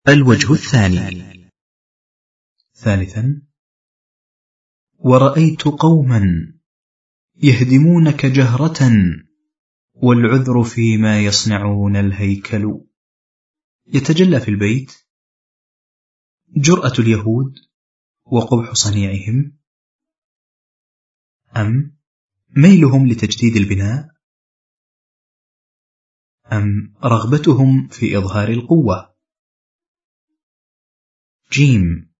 الوجه الثاني. ثالثا: ورأيت قوما يهدمونك جهرة والعذر فيما يصنعون الهيكل. يتجلى في البيت جرأة اليهود وقبح صنيعهم، أم ميلهم لتجديد البناء، أم رغبتهم في إظهار القوة؟ جيم.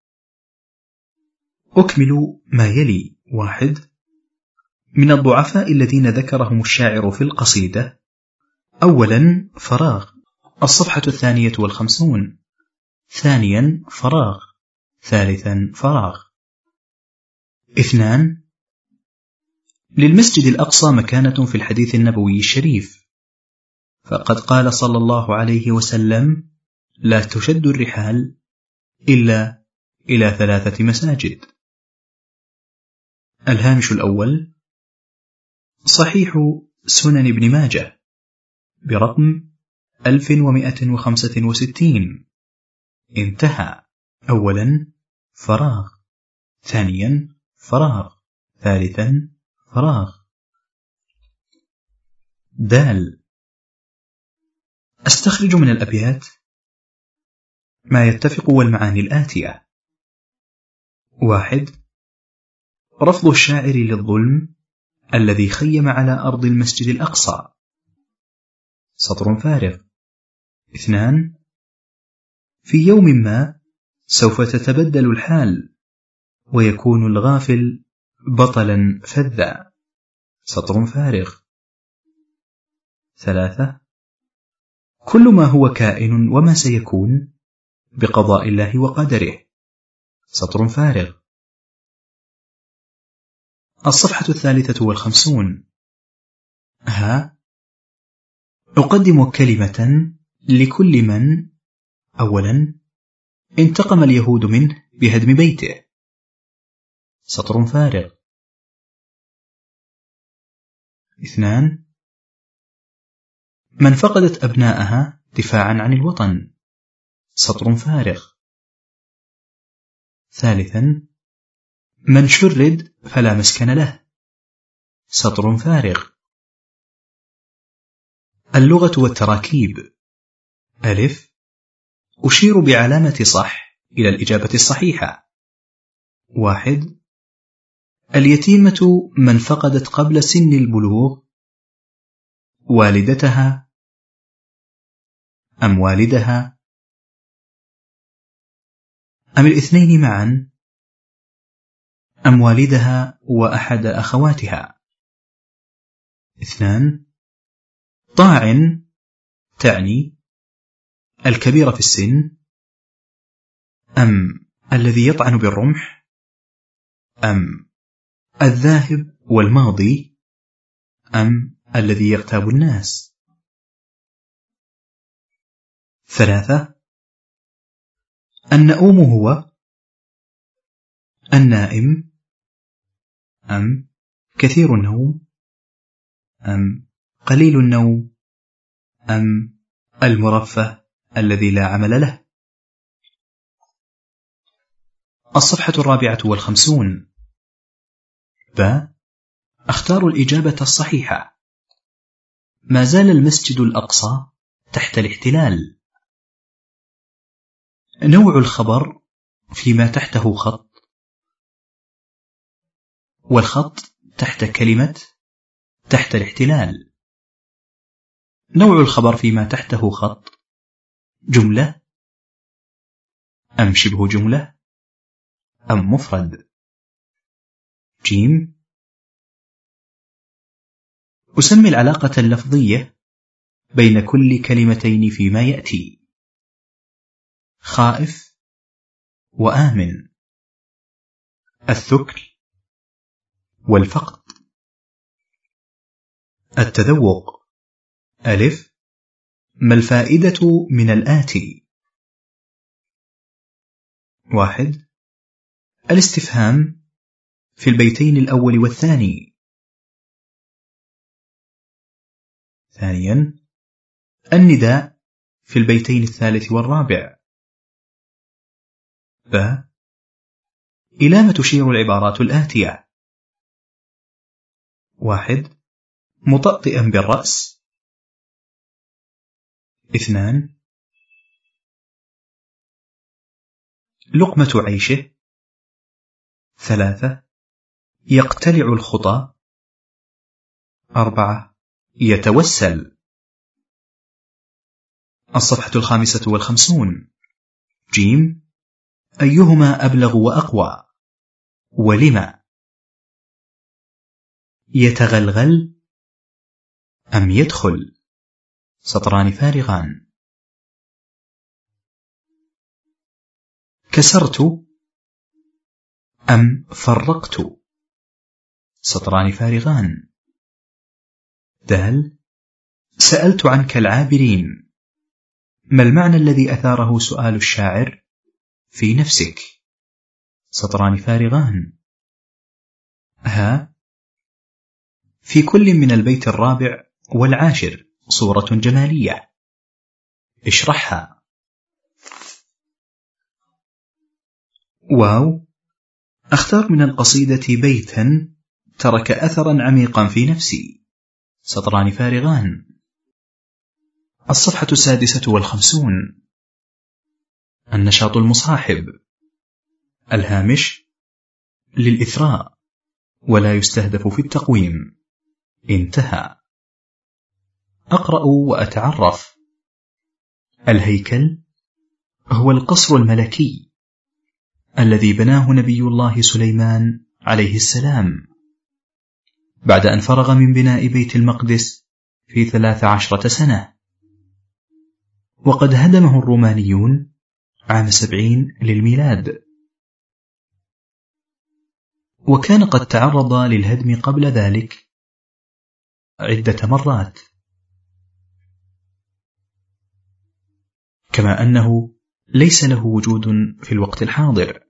أكمل ما يلي. 1. من الضعفاء الذين ذكرهم الشاعر في القصيدة: أولا فراغ، الصفحة 52. ثانيا فراغ. ثالثا فراغ. 2. للمسجد الأقصى مكانة في الحديث النبوي الشريف، فقد قال صلى الله عليه وسلم: لا تشد الرحال إلا إلى 3 مساجد. الهامش الأول: صحيح سنن ابن ماجه برقم 1165. انتهى. أولا فراغ، ثانيا فراغ، ثالثا فراغ. دال. أستخرج من الأبيات ما يتفق والمعاني الآتية: 1. رفض الشاعر للظلم الذي خيم على أرض المسجد الأقصى، سطر فارغ. 2. في يوم ما سوف تتبدل الحال ويكون الغافل بطلا فذا، سطر فارغ. 3. كل ما هو كائن وما سيكون بقضاء الله وقدره، سطر فارغ. الصفحة 53. ها أقدم كلمة لكل من: أولا انتقم اليهود منه بهدم بيته، سطر فارغ. 2. من فقدت أبناءها دفاعا عن الوطن، سطر فارغ. 3. من شرد فلا مسكن له، سطر فارغ. اللغة والتراكيب: ألف. أشير بعلامة صح إلى الإجابة الصحيحة. 1. اليتيمة من فقدت قبل سن البلوغ والدتها أم والدها أم الاثنين معا أم والدها وأحد أخواتها. 2. طاع تعني الكبير في السن أم الذي يطعن بالرمح أم الذاهب والماضي أم الذي يغتاب الناس. 3. النؤوم هو النائم أم كثير النوم أم قليل النوم أم المرفه الذي لا عمل له. الصفحة 54. أختار الإجابة الصحيحة. ما زال المسجد الأقصى تحت الاحتلال. نوع الخبر فيما تحته خط، والخط تحت كلمة تحت الاحتلال. نوع الخبر فيما تحته خط: جملة أم شبه جملة أم مفرد. جيم. أسمي العلاقة اللفظية بين كل كلمتين فيما يأتي: خائف وآمن، الثكل والفقد. التذوق: ألف. ما الفائدة من الآتي؟ 1. الاستفهام في البيتين الأول والثاني. 2. النداء في البيتين الثالث والرابع. ب. إلى ما تشير العبارات الآتية: 1. مطأطئا بالرأس. 2. لقمة عيشه. 3. يقتلع الخطى. 4. يتوسل. الصفحة 55. جيم. أيهما أبلغ وأقوى؟ ولما؟ يتغلغل أم يدخل؟ سطران فارغان. كسرت أم فرقت؟ سطران فارغان. دال. سألت عنك العابرين. ما المعنى الذي أثاره سؤال الشاعر في نفسك؟ سطران فارغان. ها. في كل من البيت الرابع والعاشر صورة جمالية. اشرحها. واو. أختار من القصيدة بيتا ترك أثرا عميقا في نفسي. سطران فارغان. الصفحة 56. النشاط المصاحب. الهامش: للإثراء ولا يستهدف في التقويم. انتهى. أقرأ وأتعرف. الهيكل هو القصر الملكي الذي بناه نبي الله سليمان عليه السلام بعد أن فرغ من بناء بيت المقدس في 13 سنة، وقد هدمه الرومانيون عام 70 للميلاد، وكان قد تعرض للهدم قبل ذلك عدة مرات، كما أنه ليس له وجود في الوقت الحاضر.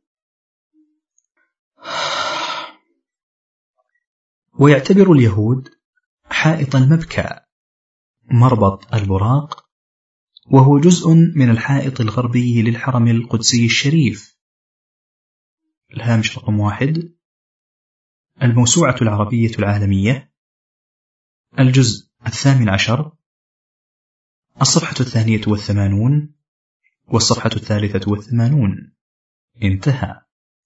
ويعتبر اليهود حائط المبكى مربط البراق، وهو جزء من الحائط الغربي للحرم القدسي الشريف. الهامش رقم 1. الموسوعة العربية العالمية، الجزء 18، الصفحة 82 والصفحة 83. انتهى.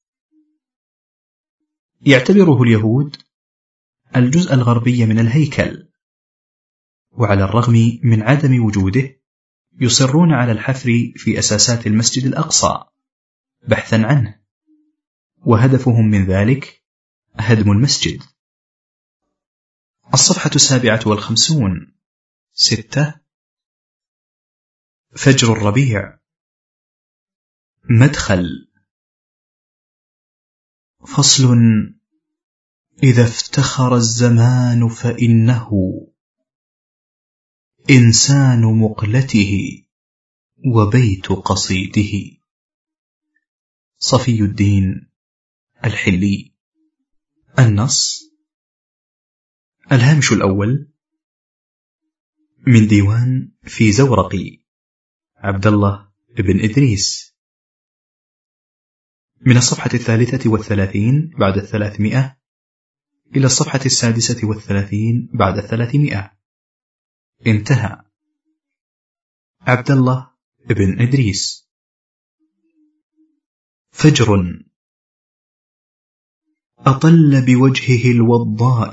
يعتبره اليهود الجزء الغربي من الهيكل، وعلى الرغم من عدم وجوده يصرون على الحفر في أساسات المسجد الأقصى بحثا عنه، وهدفهم من ذلك هدم المسجد. الصفحة 57. 6. فجر الربيع. مدخل. فصل. إذا افتخر الزمان فإنه إنسان مقلته وبيت قصيده. صفي الدين الحلي. النص. الهامش الأول من ديوان في زورقي عبد الله بن إدريس، من الصفحة 33 بعد 300 إلى الصفحة 36 بعد 300. انتهى. عبد الله بن إدريس. فجر. أطل بوجهه الوضاء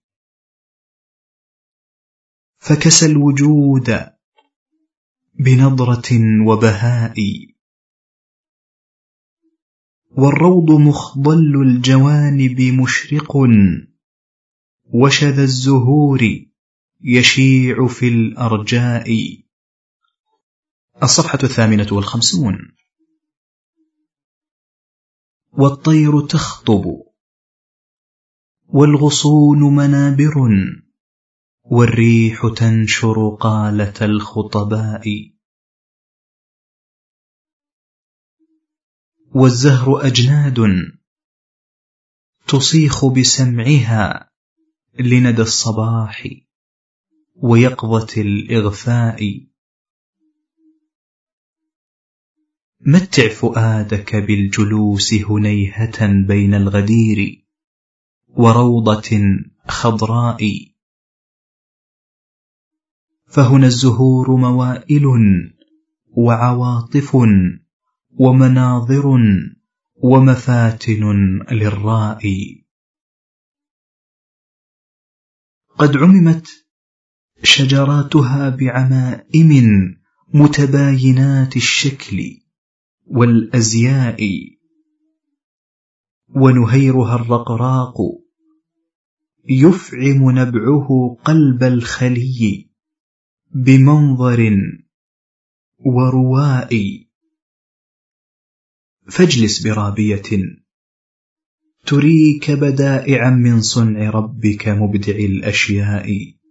فكسى الوجود بنظرة وبهاء، والروض مخضل الجوانب مشرق، وشذا الزهور يشيع في الأرجاء. الصفحة 58. والطير تخطب والغصون منابر، والريح تنشر قالة الخطباء، والزهر أجناد تصيخ بسمعها لندى الصباح ويقظة الإغفاء. متع فؤادك بالجلوس هنيهة بين الغدير وروضة خضراء، فهنا الزهور موائل وعواطف ومناظر ومفاتن للرائي. قد عممت شجراتها بعمائم متباينات الشكل والأزياء، ونهيرها الرقراق يفعم نبعه قلب الخلي بمنظر ورواء. فاجلس برابية تريك بدائعا من صنع ربك مبدع الأشياء،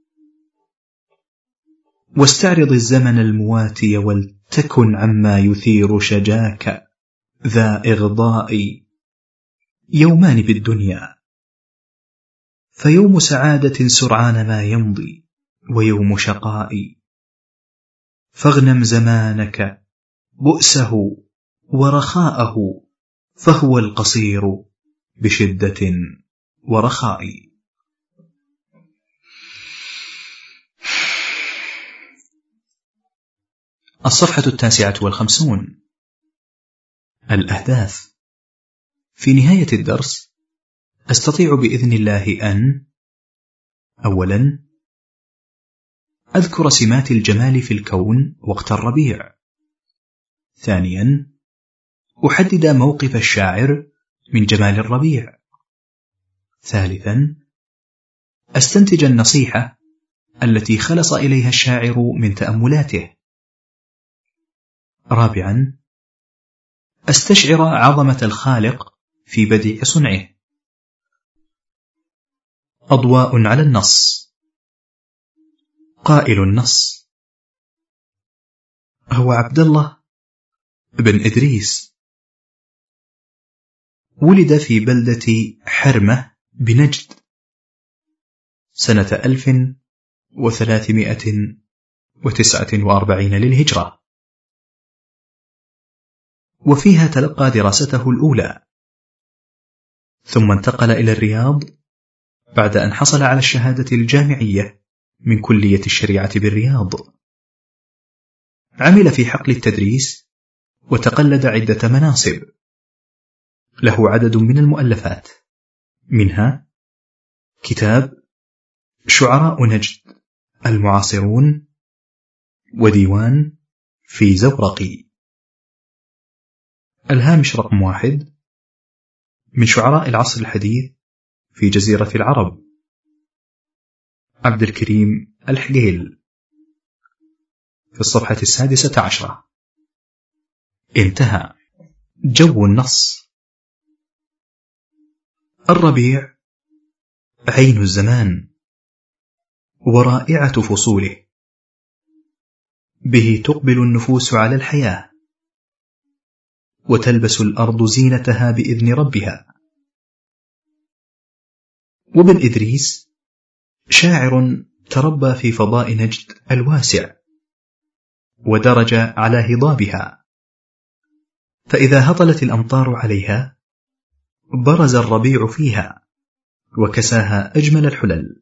واستعرض الزمن المواتي ولتكن عما يثير شجاك ذا إغضاء. يومان بالدنيا، فيوم سعادة سرعان ما يمضي ويوم شقاء، فاغنم زمانك بؤسه ورخاءه، فهو القصير بشدة ورخاء. الصفحة 59. الأهداف. في نهاية الدرس أستطيع بإذن الله أن: أولا، أذكر سمات الجمال في الكون وقت الربيع. ثانيا، أحدد موقف الشاعر من جمال الربيع. ثالثا، أستنتج النصيحة التي خلص إليها الشاعر من تأملاته. رابعا، أستشعر عظمة الخالق في بديع صنعه. أضواء على النص. قائل النص هو عبد الله بن إدريس، ولد في بلدة حرمة بنجد سنة 1349 للهجرة، وفيها تلقى دراسته الأولى، ثم انتقل إلى الرياض بعد أن حصل على الشهادة الجامعية من كلية الشريعة بالرياض. عمل في حقل التدريس وتقلد عدة مناصب. له عدد من المؤلفات، منها كتاب شعراء نجد المعاصرون، وديوان في زورقي. الهامش رقم 1: من شعراء العصر الحديث في جزيرة العرب عبد الكريم الحقيل، في الصفحة 16. انتهى. جو النص. الربيع عين الزمان ورائعة فصوله، به تقبل النفوس على الحياة وتلبس الأرض زينتها بإذن ربها. وابن إدريس شاعر تربى في فضاء نجد الواسع ودرج على هضابها، فإذا هطلت الأمطار عليها برز الربيع فيها وكساها أجمل الحلل.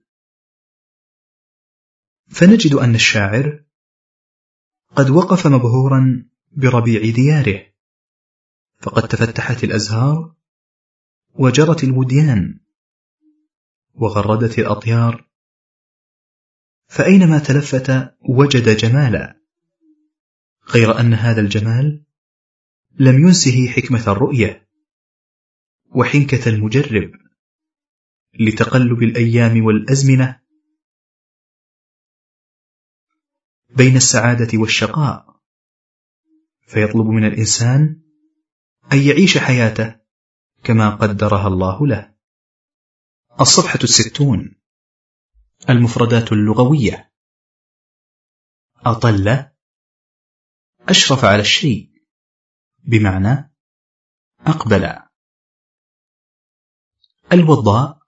فنجد أن الشاعر قد وقف مبهورا بربيع دياره، فقد تفتحت الأزهار وجرت الوديان وغردت الأطيار، فأينما تلفت وجد جمالا، غير أن هذا الجمال لم ينسه حكمة الرؤية وحنكة المجرب لتقلب الأيام والأزمنة بين السعادة والشقاء، فيطلب من الإنسان أن يعيش حياته كما قدرها الله له. الصفحة 60. المفردات اللغوية. أطل أشرف على الشيء، بمعنى أقبل. الوضاء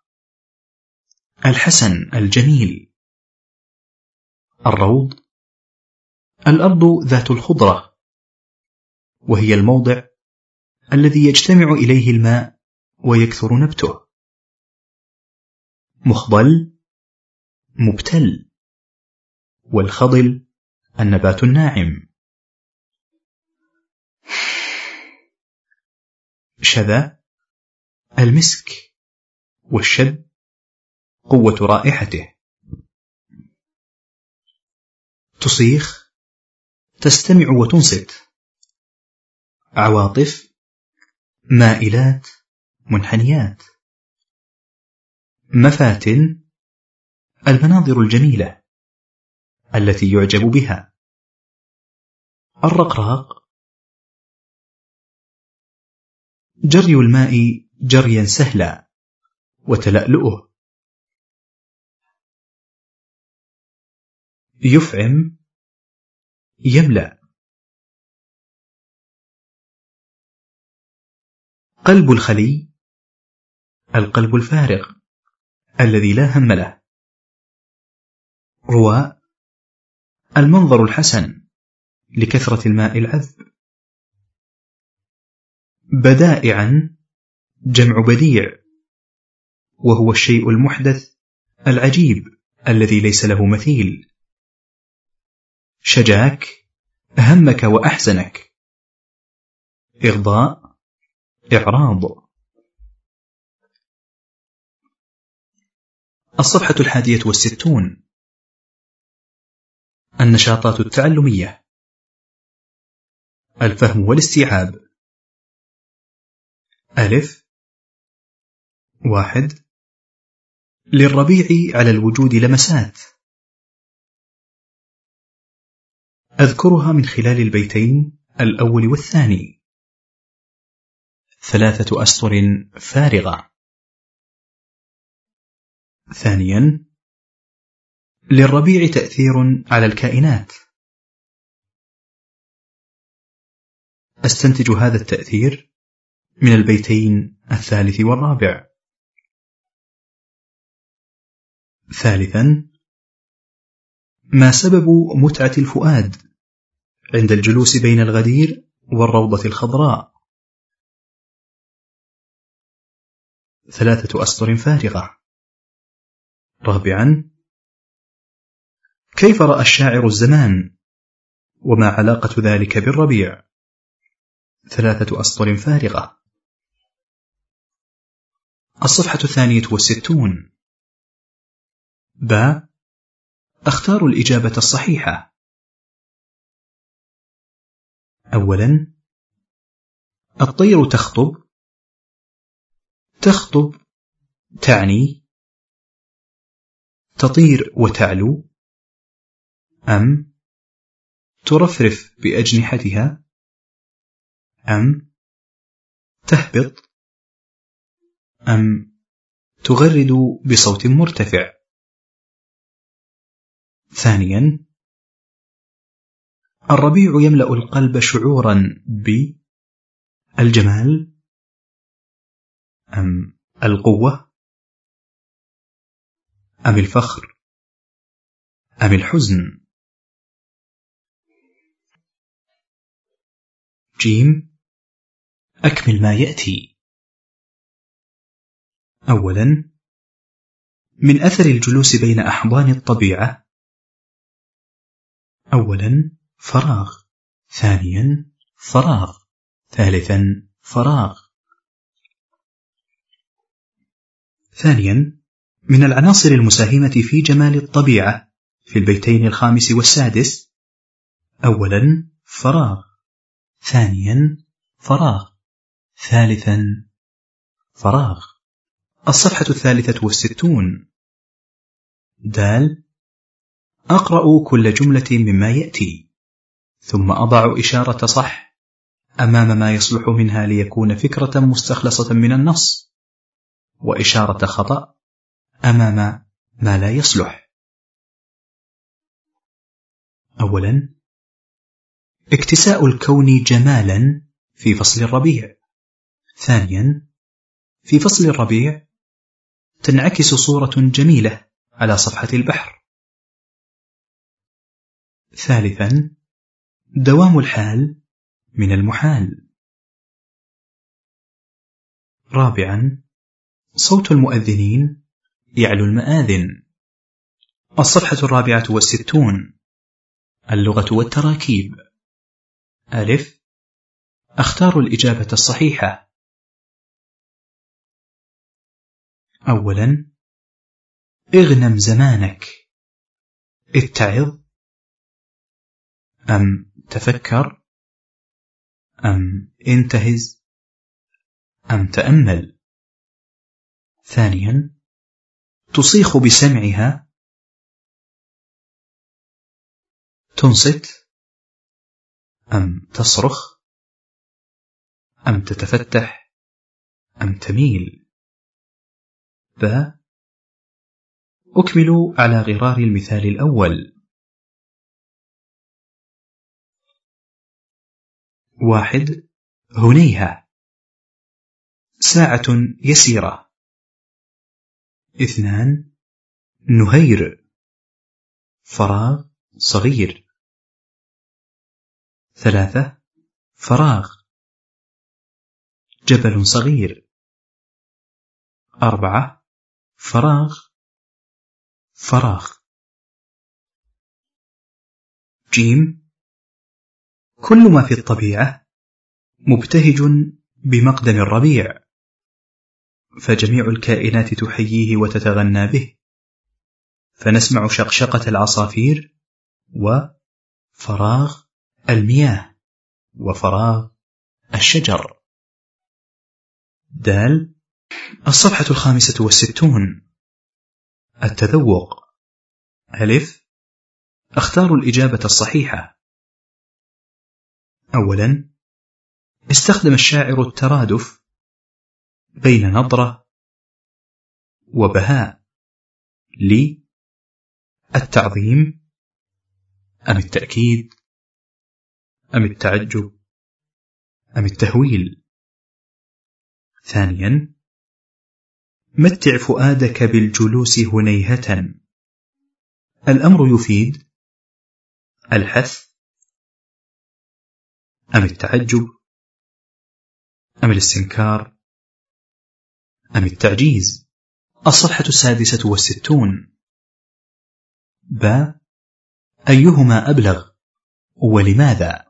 الحسن الجميل. الروض الأرض ذات الخضرة، وهي الموضع الذي يجتمع إليه الماء ويكثر نبته. مخضل مبتل، والخضل النبات الناعم. شذا المسك، والشذ قوة رائحته. تصيخ تستمع وتنصت. عواطف مائلات منحنيات. مفاتن المناظر الجميلة التي يعجب بها. الرقراق جري الماء جريا سهلا وتلألؤه. يفعم يملأ. قلب الخلي القلب الفارغ الذي لا هم له. رواء المنظر الحسن لكثرة الماء العذب. بدائعا جمع بديع، وهو الشيء المحدث العجيب الذي ليس له مثيل. شجاك همك وأحزنك. إغضاء إعراض. الصفحة 61. النشاطات التعلمية. الفهم والاستيعاب. 1. للربيع على الوجود لمسات. أذكرها من خلال البيتين الأول والثاني. 3 أسطر فارغة. 2. للربيع تأثير على الكائنات. أستنتج هذا التأثير من البيتين الثالث والرابع. 3. ما سبب متعة الفؤاد عند الجلوس بين الغدير والروضة الخضراء؟ 3 أسطر فارغة. 4. كيف رأى الشاعر الزمان، وما علاقة ذلك بالربيع؟ 3 أسطر فارغة. الصفحة 62. أختار الإجابة الصحيحة. أولا، الطير تخطب. تخطب تعني تطير وتعلو، أم ترفرف بأجنحتها، أم تهبط، أم تغرد بصوت مرتفع. ثانيا، الربيع يملأ القلب شعورا بالجمال، أم القوة، أم الفخر، أم الحزن. جيم، أكمل ما يأتي. أولا، من أثر الجلوس بين أحضان الطبيعة. أولا، فراغ. ثانيا، فراغ. ثالثا، فراغ. ثانيا، من العناصر المساهمة في جمال الطبيعة في البيتين الخامس والسادس. أولا، فراغ. ثانيا، فراغ. ثالثا، فراغ. الصفحة 63. أقرأ كل جملة مما يأتي، ثم أضع إشارة صح أمام ما يصلح منها ليكون فكرة مستخلصة من النص، وإشارة خطأ أمام ما لا يصلح. أولا، اكتساء الكون جمالا في فصل الربيع. ثانيا، في فصل الربيع تنعكس صورة جميلة على صفحة البحر. ثالثا، دوام الحال من المحال. رابعا، صوت المؤذنين يعلو المآذن. الصفحة 64. اللغة والتراكيب. ألف، أختار الإجابة الصحيحة. أولا، اغنم زمانك. اتعظ أم تفكر أم انتهز أم تأمل. ثانيا، تصيخ بسمعها، تنصت أم تصرخ أم تتفتح أم تميل. أكمل على غرار المثال الأول. 1. هنيهة، ساعة يسيرة. 2. نهير، فراغ صغير. 3. فراغ، جبل صغير. 4. فراغ، فراغ. جيم، كل ما في الطبيعة مبتهج بمقدم الربيع، فجميع الكائنات تحييه وتتغنى به، فنسمع شقشقة العصافير وفراغ المياه وفراغ الشجر. دال، الصفحة 65. التذوق. ألف، أختار الإجابة الصحيحة. أولا، استخدم الشاعر الترادف بين نظرة وبهاء للتعظيم أم التأكيد أم التعجب أم التهويل. ثانيا، متع فؤادك بالجلوس هنيهة. الأمر يفيد الحث أم التعجب أم الاستنكار أم التعجيز. الصفحة 66. أيهما أبلغ ولماذا؟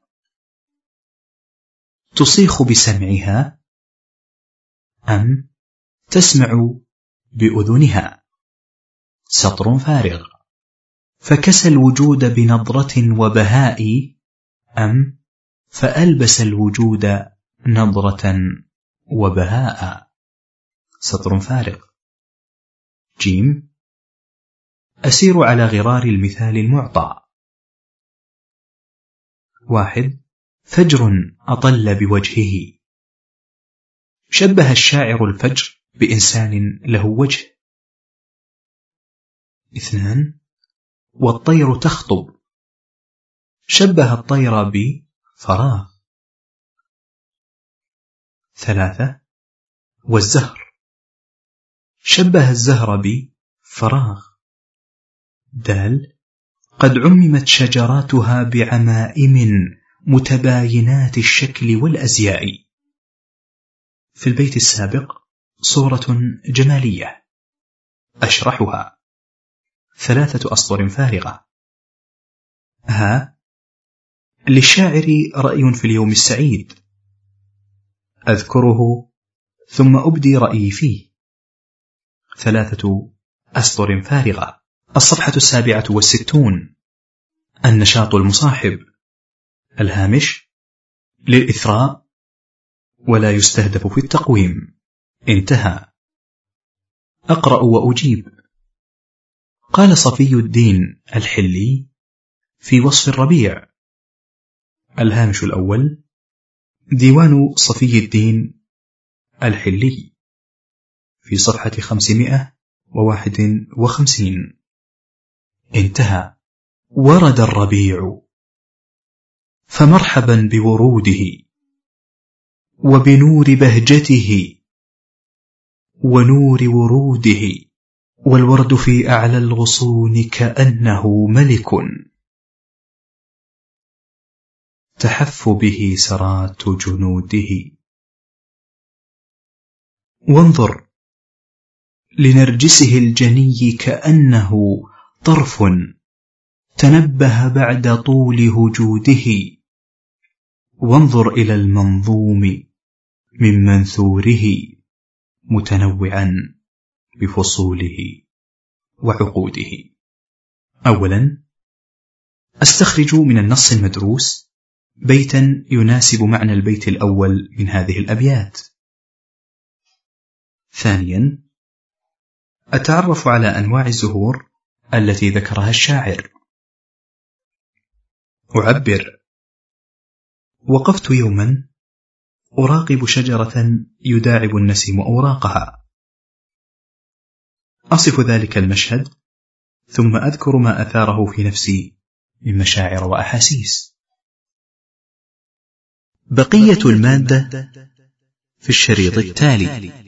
تصيخ بسمعها أم تسمع بأذنها؟ سطر فارغ. فكسى الوجود بنظرة وبهاء أم فألبس الوجود نظرة وبهاء؟ سطر فارغ. جيم، أسير على غرار المثال المعطى. 1. فجر أطل بوجهه. شبه الشاعر الفجر بإنسان له وجه. 2. والطير تخطب. شبه الطير بفراغ. 3. والزهر. شبه الزهر بفراغ. دال، قد عممت شجراتها بعمائم متباينات الشكل والأزياء. في البيت السابق صورة جمالية أشرحها. 3 أسطر فارغة. للشاعر رأي في اليوم السعيد، أذكره ثم أبدي رأيي فيه. 3 أسطر فارغة. الصفحة 67. النشاط المصاحب. الهامش للإثراء ولا يستهدف في التقويم. انتهى. أقرأ وأجيب. قال صفي الدين الحلي في وصف الربيع. الهامش الأول: ديوان صفي الدين الحلي في صفحة 551. انتهى. ورد الربيع فمرحبا بوروده وبنور بهجته ونور وروده، والورد في أعلى الغصون كأنه ملك. تحف به سرات جنوده. وانظر لنرجسه الجني كأنه طرف تنبه بعد طول هجوده. وانظر إلى المنظوم من منثوره متنوعا بفصوله وعقوده. أولا، أستخرج من النص المدروس بيتا يناسب معنى البيت الأول من هذه الأبيات. ثانيا، أتعرف على أنواع الزهور التي ذكرها الشاعر. أعبر: وقفت يوما أراقب شجرة يداعب النسيم أوراقها. أصف ذلك المشهد ثم أذكر ما أثاره في نفسي من مشاعر وأحاسيس. بقية المادة في الشريط التالي.